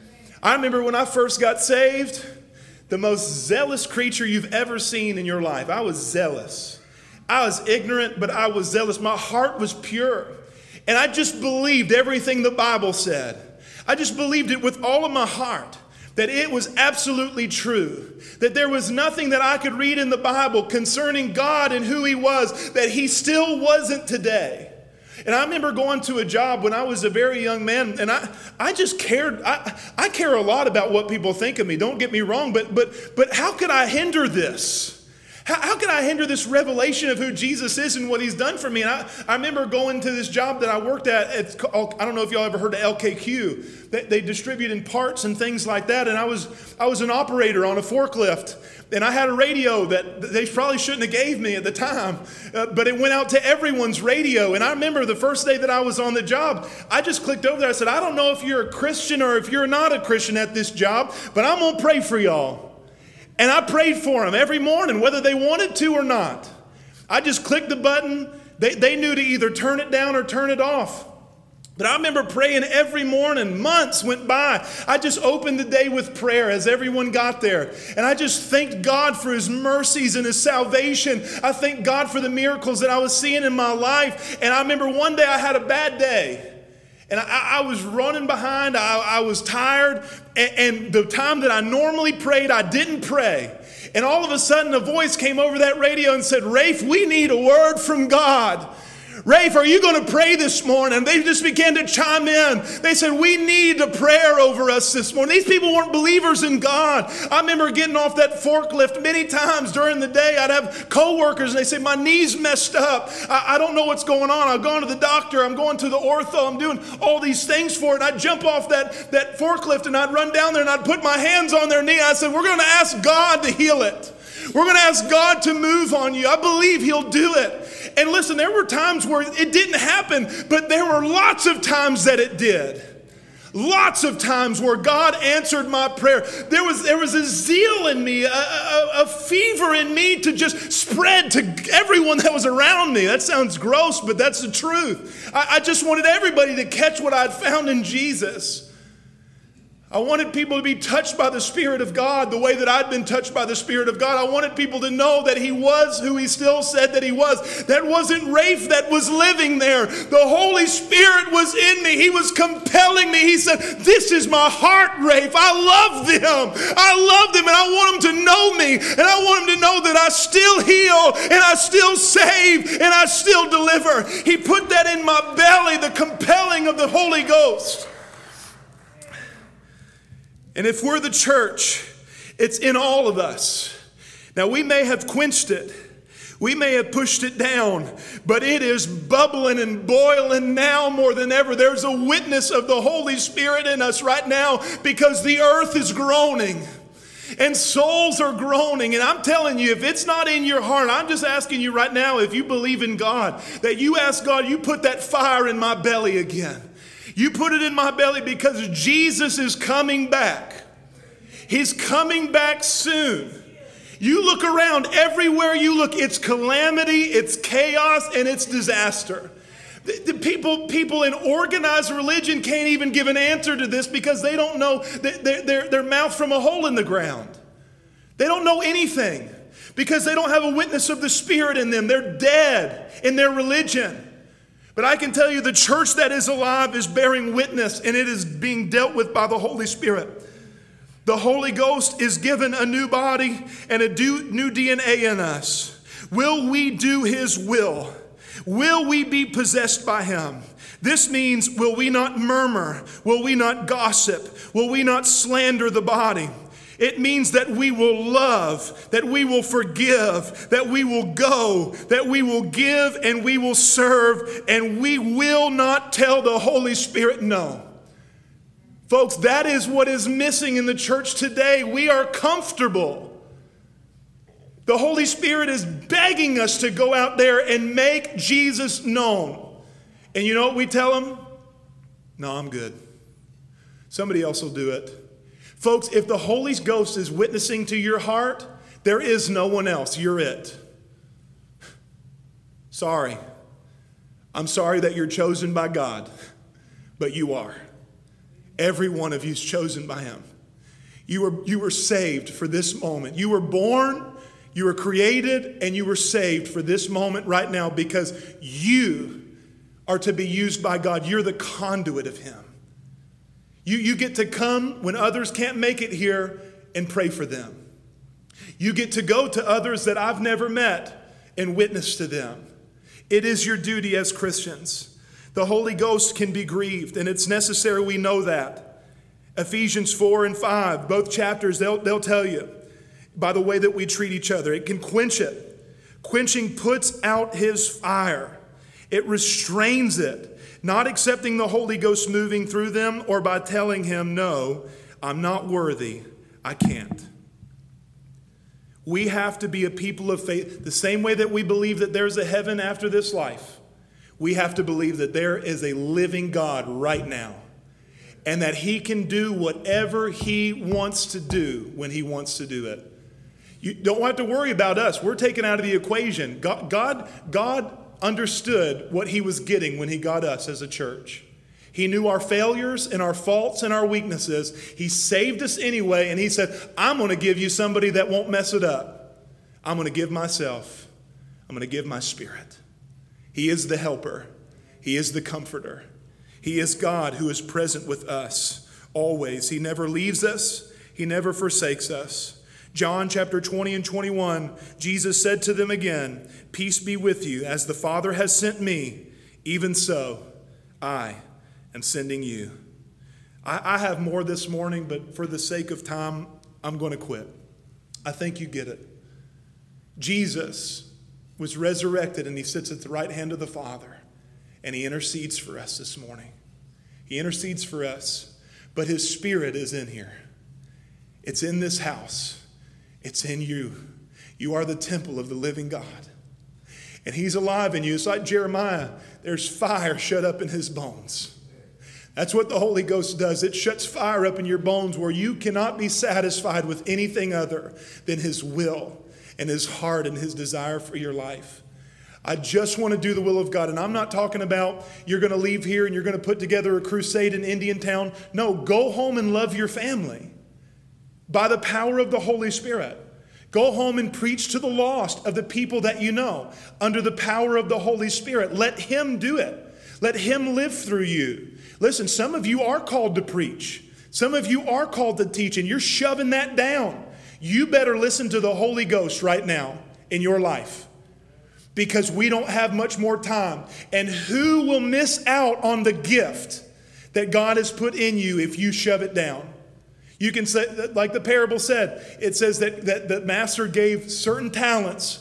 I remember when I first got saved, the most zealous creature you've ever seen in your life. I was zealous. I was ignorant, but I was zealous. My heart was pure. And I just believed everything the Bible said. I just believed it with all of my heart, that it was absolutely true. That there was nothing that I could read in the Bible concerning God and who he was that he still wasn't today. And I remember going to a job when I was a very young man, and I, I just cared. I, I care a lot about what people think of me. Don't get me wrong, but but but how could I hinder this? How, how could I hinder this revelation of who Jesus is and what he's done for me? And I, I remember going to this job that I worked at. It's called, I don't know if y'all ever heard of L K Q. They, they distribute in parts and things like that. And I was I was an operator on a forklift. And I had a radio that they probably shouldn't have gave me at the time, uh, but it went out to everyone's radio. And I remember the first day that I was on the job, I just clicked over there. I said, I don't know if you're a Christian or if you're not a Christian at this job, but I'm going to pray for y'all. And I prayed for them every morning, whether they wanted to or not. I just clicked the button. They, they knew to either turn it down or turn it off. But I remember praying every morning. Months went by. I just opened the day with prayer as everyone got there. And I just thanked God for his mercies and his salvation. I thanked God for the miracles that I was seeing in my life. And I remember one day I had a bad day. And I, I was running behind. I, I was tired. And, and the time that I normally prayed, I didn't pray. And all of a sudden a voice came over that radio and said, Rafe, we need a word from God. Rafe, are you going to pray this morning? They just began to chime in. They said, we need a prayer over us this morning. These people weren't believers in God. I remember getting off that forklift many times during the day. I'd have coworkers and they say, my knee's messed up. I, I don't know what's going on. I've gone to the doctor. I'm going to the ortho. I'm doing all these things for it. And I'd jump off that, that forklift and I'd run down there and I'd put my hands on their knee. I said, we're going to ask God to heal it. We're going to ask God to move on you. I believe he'll do it. And listen, there were times where it didn't happen, but there were lots of times that it did. Lots of times where God answered my prayer. There was, there was a zeal in me, a, a, a fever in me to just spread to everyone that was around me. That sounds gross, but that's the truth. I, I just wanted everybody to catch what I'd found in Jesus. I wanted people to be touched by the Spirit of God the way that I'd been touched by the Spirit of God. I wanted people to know that he was who he still said that he was. That wasn't Rafe that was living there. The Holy Spirit was in me. He was compelling me. He said, this is my heart, Rafe. I love them. I love them and I want them to know me. And I want them to know that I still heal and I still save and I still deliver. He put that in my belly, the compelling of the Holy Ghost. And if we're the church, it's in all of us. Now, we may have quenched it. We may have pushed it down, but it is bubbling and boiling now more than ever. There's a witness of the Holy Spirit in us right now because the earth is groaning and souls are groaning. And I'm telling you, if it's not in your heart, I'm just asking you right now, if you believe in God, that you ask God, you put that fire in my belly again. You put it in my belly because Jesus is coming back. He's coming back soon. You look around, everywhere you look, it's calamity, it's chaos, and it's disaster. The, the people, people in organized religion can't even give an answer to this because they don't know their, their, their mouth from a hole in the ground. They don't know anything because they don't have a witness of the Spirit in them. They're dead in their religion. But I can tell you the church that is alive is bearing witness, and it is being dealt with by the Holy Spirit. The Holy Ghost is given a new body and a new D N A in us. Will we do His will? Will we be possessed by Him? This means, will we not murmur? Will we not gossip? Will we not slander the body? It means that we will love, that we will forgive, that we will go, that we will give, and we will serve, and we will not tell the Holy Spirit no. Folks, that is what is missing in the church today. We are comfortable. The Holy Spirit is begging us to go out there and make Jesus known. And you know what we tell Him? No, I'm good. Somebody else will do it. Folks, if the Holy Ghost is witnessing to your heart, there is no one else. You're it. Sorry. I'm sorry that you're chosen by God, but you are. Every one of you is chosen by Him. You were, you were saved for this moment. You were born, you were created, and you were saved for this moment right now because you are to be used by God. You're the conduit of Him. You, you get to come when others can't make it here and pray for them. You get to go to others that I've never met and witness to them. It is your duty as Christians. The Holy Ghost can be grieved, and it's necessary we know that. Ephesians four and five, both chapters, they'll, they'll tell you by the way that we treat each other. It can quench it. Quenching puts out His fire. It restrains it, not accepting the Holy Ghost moving through them or by telling Him, no, I'm not worthy, I can't. We have to be a people of faith. The same way that we believe that there's a heaven after this life, we have to believe that there is a living God right now and that He can do whatever He wants to do when He wants to do it. You don't have to worry about us. We're taken out of the equation. God, God, God understood what He was getting when He got us as a church. He knew our failures and our faults and our weaknesses. He saved us anyway, and He said, I'm going to give you somebody that won't mess it up. I'm going to give myself. I'm going to give my Spirit. He is the helper. He is the comforter. He is God who is present with us always. He never leaves us. He never forsakes us. John chapter twenty and twenty-one, Jesus said to them again, peace be with you. As the Father has sent me, even so I am sending you. I, I have more this morning, but for the sake of time, I'm going to quit. I think you get it. Jesus was resurrected, and He sits at the right hand of the Father, and He intercedes for us this morning. He intercedes for us, but His Spirit is in here. It's in this house. It's in you. You are the temple of the living God, and He's alive in you. It's like Jeremiah. There's fire shut up in his bones. That's what the Holy Ghost does. It shuts fire up in your bones where you cannot be satisfied with anything other than His will and His heart and His desire for your life. I just want to do the will of God. And I'm not talking about you're going to leave here and you're going to put together a crusade in Indiantown. No, go home and love your family by the power of the Holy Spirit. Go home and preach to the lost of the people that you know under the power of the Holy Spirit. Let Him do it. Let Him live through you. Listen, some of you are called to preach. Some of you are called to teach, and you're shoving that down. You better listen to the Holy Ghost right now in your life, because we don't have much more time. And who will miss out on the gift that God has put in you if you shove it down? You can say, like the parable said, it says that, that the master gave certain talents,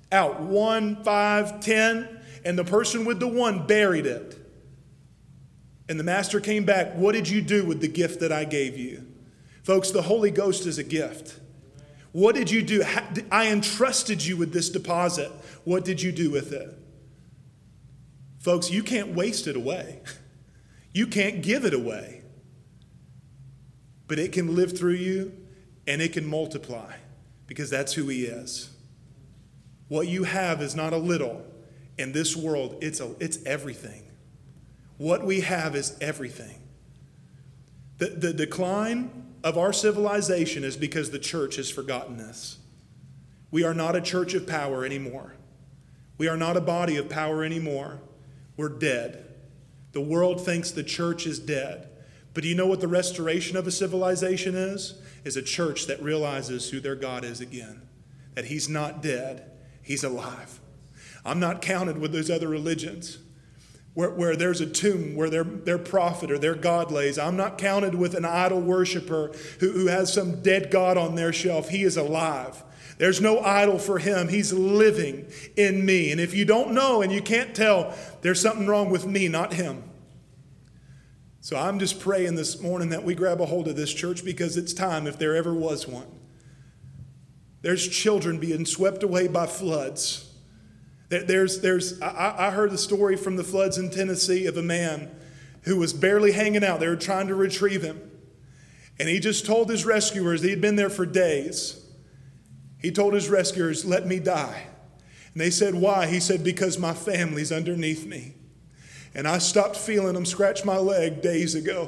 Out, one, five, ten, and the person with the one buried it. And the master came back, what did you do with the gift that I gave you? Folks, the Holy Ghost is a gift. What did you do? I entrusted you with this deposit. What did you do with it? Folks, you can't waste it away. You can't give it away. But it can live through you and it can multiply because that's who he is. What you have is not a little. In this world, it's, a, it's everything. What we have is everything. The, the decline of our civilization is because the church has forgotten this. We are not a church of power anymore. We are not a body of power anymore. We're dead. The world thinks the church is dead. But do you know what the restoration of a civilization is? Is a church that realizes who their God is again. That he's not dead, he's alive. I'm not counted with those other religions. Where, where there's a tomb where their, their prophet or their God lays. I'm not counted with an idol worshiper who, who has some dead God on their shelf. He is alive. There's no idol for him. He's living in me. And if you don't know and you can't tell, there's something wrong with me, not him. So I'm just praying this morning that we grab a hold of this church because it's time if there ever was one. There's children being swept away by floods. There's, there's, I, I heard the story from the floods in Tennessee of a man who was barely hanging out. They were trying to retrieve him. And he just told his rescuers, he'd been there for days. He told his rescuers, let me die. And they said, why? He said, because my family's underneath me. And I stopped feeling them scratch my leg days ago.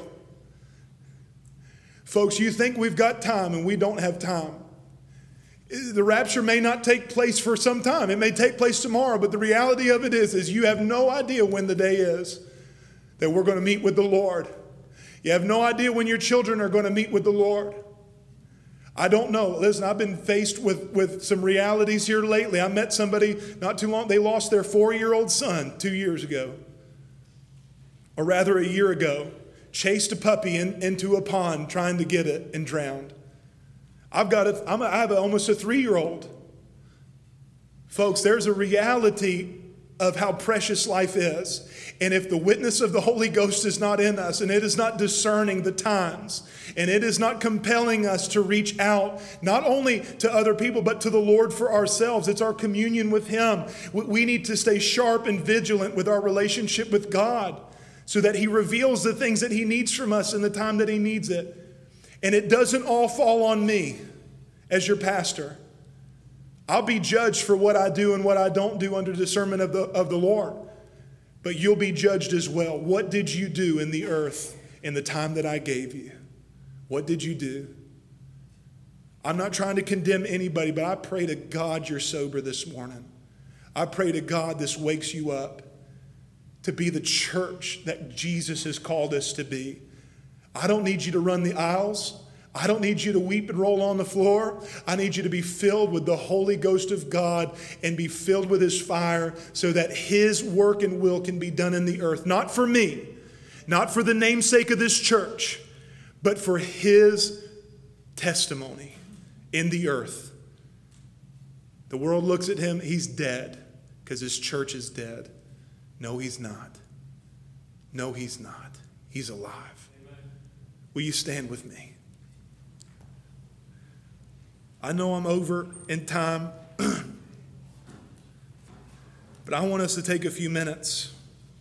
Folks, you think we've got time and we don't have time. The rapture may not take place for some time. It may take place tomorrow, but the reality of it is, is you have no idea when the day is that we're going to meet with the Lord. You have no idea when your children are going to meet with the Lord. I don't know. Listen, I've been faced with, with some realities here lately. I met somebody not too long. They lost their four-year-old son two years ago. Or rather a year ago. Chased a puppy in, into a pond trying to get it and drowned. I've got a, I'm a, I have a, almost a three-year-old. Folks, there's a reality of how precious life is. And if the witness of the Holy Ghost is not in us, and it is not discerning the times, and it is not compelling us to reach out, not only to other people, but to the Lord for ourselves, it's our communion with him. We need to stay sharp and vigilant with our relationship with God so that he reveals the things that he needs from us in the time that he needs it. And it doesn't all fall on me as your pastor. I'll be judged for what I do and what I don't do under discernment of the, of the Lord. But you'll be judged as well. What did you do in the earth in the time that I gave you? What did you do? I'm not trying to condemn anybody, but I pray to God you're sober this morning. I pray to God this wakes you up to be the church that Jesus has called us to be. I don't need you to run the aisles. I don't need you to weep and roll on the floor. I need you to be filled with the Holy Ghost of God and be filled with his fire so that his work and will can be done in the earth. Not for me, not for the namesake of this church, but for his testimony in the earth. The world looks at him, he's dead because his church is dead. No, he's not. No, he's not. He's alive. Will you stand with me? I know I'm over in time, but I want us to take a few minutes.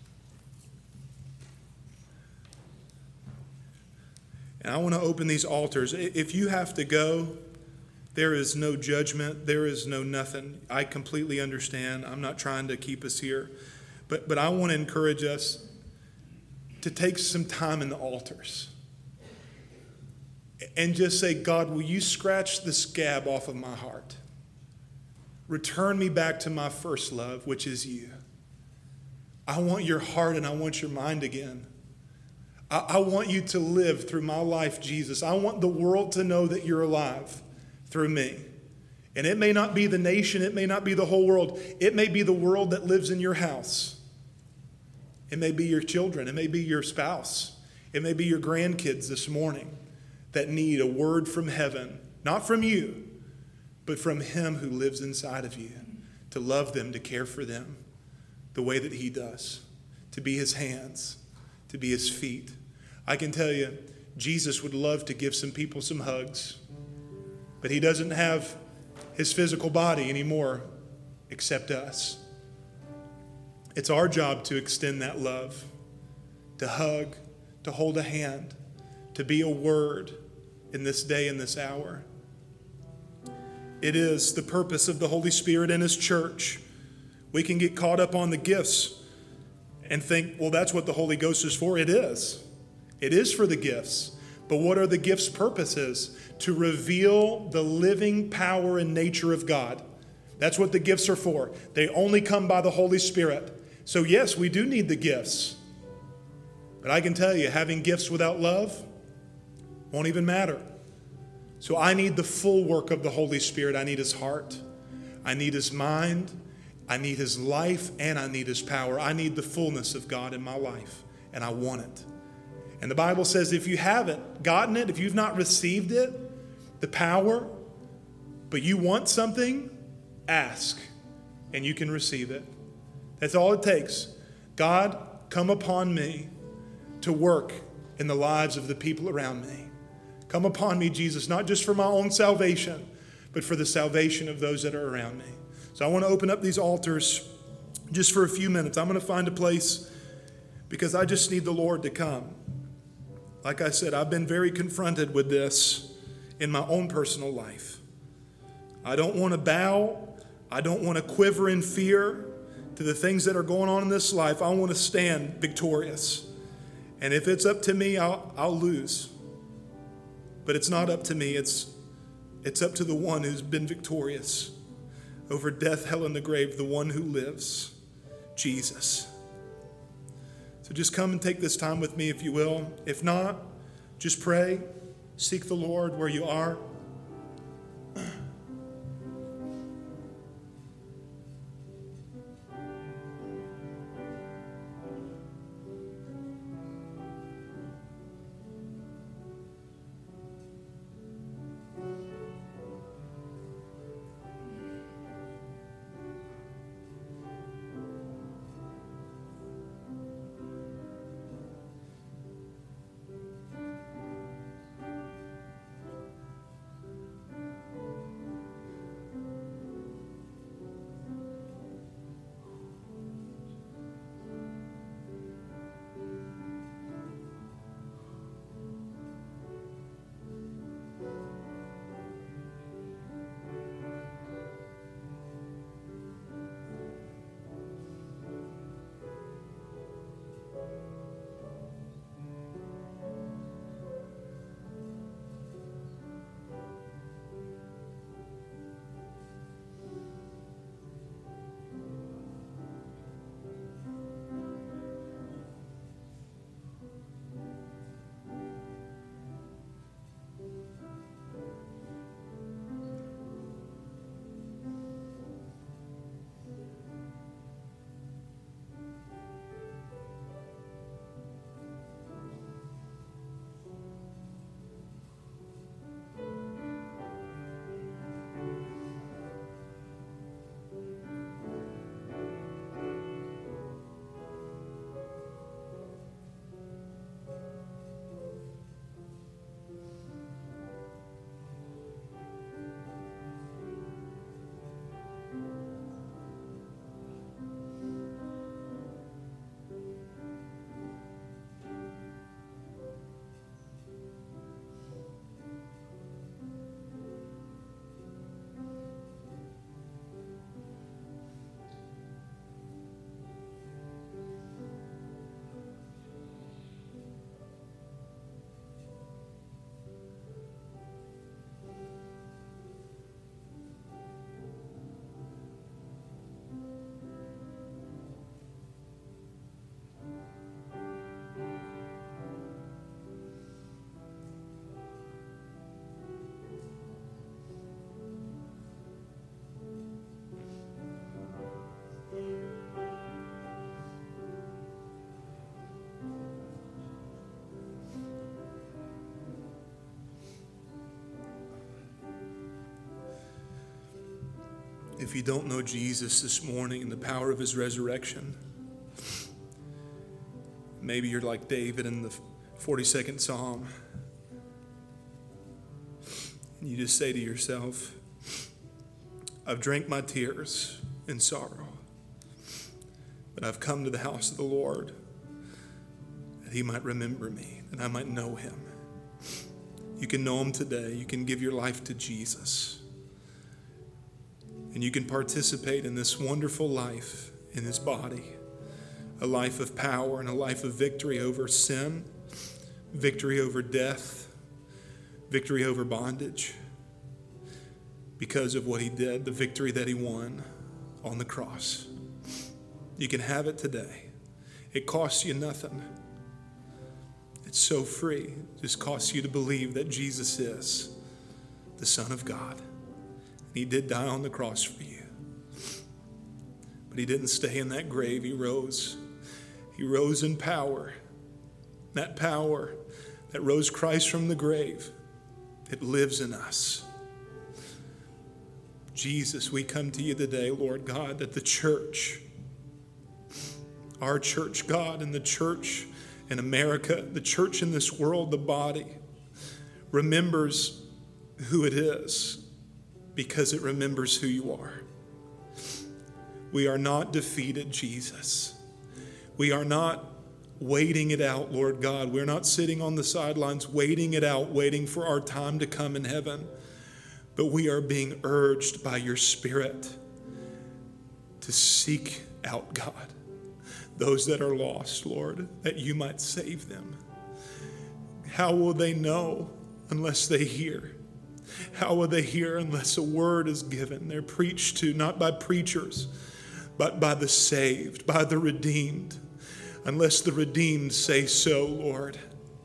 And I want to open these altars. If you have to go, there is no judgment. There is no nothing. I completely understand. I'm not trying to keep us here. But, but I want to encourage us to take some time in the altars. And just say, God, will you scratch the scab off of my heart? Return me back to my first love, which is you. I want your heart and I want your mind again. I, I want you to live through my life, Jesus. I want the world to know that you're alive through me. And it may not be the nation. It may not be the whole world. It may be the world that lives in your house. It may be your children. It may be your spouse. It may be your grandkids this morning that need a word from heaven, not from you, but from him who lives inside of you to love them, to care for them the way that he does, to be his hands, to be his feet. I can tell you, Jesus would love to give some people some hugs, but he doesn't have his physical body anymore except us. It's our job to extend that love, to hug, to hold a hand, to be a word in this day and this hour. It is the purpose of the Holy Spirit and his church. We can get caught up on the gifts and think, well, that's what the Holy Ghost is for. It is. It is for the gifts. But what are the gifts' purposes? To reveal the living power and nature of God. That's what the gifts are for. They only come by the Holy Spirit. So yes, we do need the gifts. But I can tell you, having gifts without love won't even matter. So I need the full work of the Holy Spirit. I need his heart. I need his mind. I need his life, and I need his power. I need the fullness of God in my life, and I want it. And the Bible says if you haven't gotten it, if you've not received it, the power, but you want something, ask, and you can receive it. That's all it takes. God, come upon me to work in the lives of the people around me. Come upon me, Jesus, not just for my own salvation, but for the salvation of those that are around me. So I want to open up these altars just for a few minutes. I'm going to find a place because I just need the Lord to come. Like I said, I've been very confronted with this in my own personal life. I don't want to bow. I don't want to quiver in fear to the things that are going on in this life. I want to stand victorious. And if it's up to me, I'll, I'll lose. But it's not up to me. It's, it's up to the one who's been victorious over death, hell, and the grave, the one who lives, Jesus. So just come and take this time with me if you will. If not, just pray. Seek the Lord where you are. If you don't know Jesus this morning and the power of his resurrection, maybe you're like David in the forty-second Psalm. And you just say to yourself, I've drank my tears in sorrow, but I've come to the house of the Lord that he might remember me, that I might know him. You can know him today. You can give your life to Jesus. And you can participate in this wonderful life in his body, a life of power and a life of victory over sin, victory over death, victory over bondage, because of what he did, the victory that he won on the cross. You can have it today. It costs you nothing. It's so free. It just costs you to believe that Jesus is the Son of God. He did die on the cross for you. But he didn't stay in that grave. He rose. He rose in power. That power that rose Christ from the grave, it lives in us. Jesus, we come to you today, Lord God, that the church, our church, God, and the church in America, the church in this world, the body, remembers who it is, because it remembers who you are. We are not defeated, Jesus. We are not waiting it out, Lord God. We're not sitting on the sidelines waiting it out, waiting for our time to come in heaven. But we are being urged by your Spirit to seek out, God, those that are lost, Lord, that you might save them. How will they know unless they hear? How will they hear unless a word is given? They're preached to not by preachers, but by the saved, by the redeemed. Unless the redeemed say so, Lord.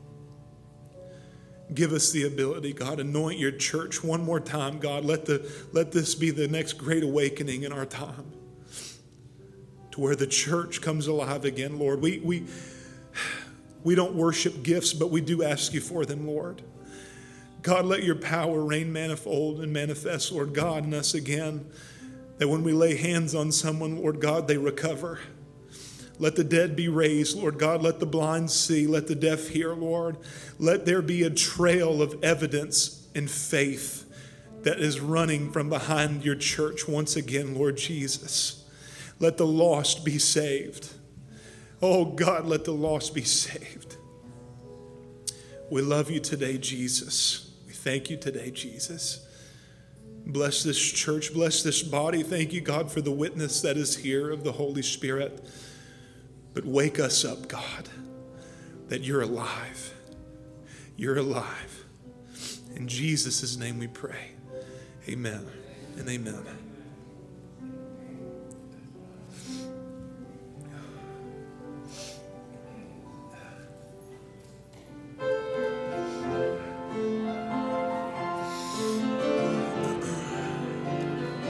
Give us the ability, God. Anoint your church one more time, God. Let the let this be the next great awakening in our time, to where the church comes alive again, Lord. We we we don't worship gifts, but we do ask you for them, Lord. God, let your power reign manifold and manifest, Lord God, in us again, that when we lay hands on someone, Lord God, they recover. Let the dead be raised, Lord God. Let the blind see. Let the deaf hear, Lord. Let there be a trail of evidence and faith that is running from behind your church once again, Lord Jesus. Let the lost be saved. Oh God, let the lost be saved. We love you today, Jesus. We thank you today, Jesus. Bless this church. Bless this body. Thank you, God, for the witness that is here of the Holy Spirit. But wake us up, God, that you're alive. You're alive. In Jesus' name we pray. Amen and amen.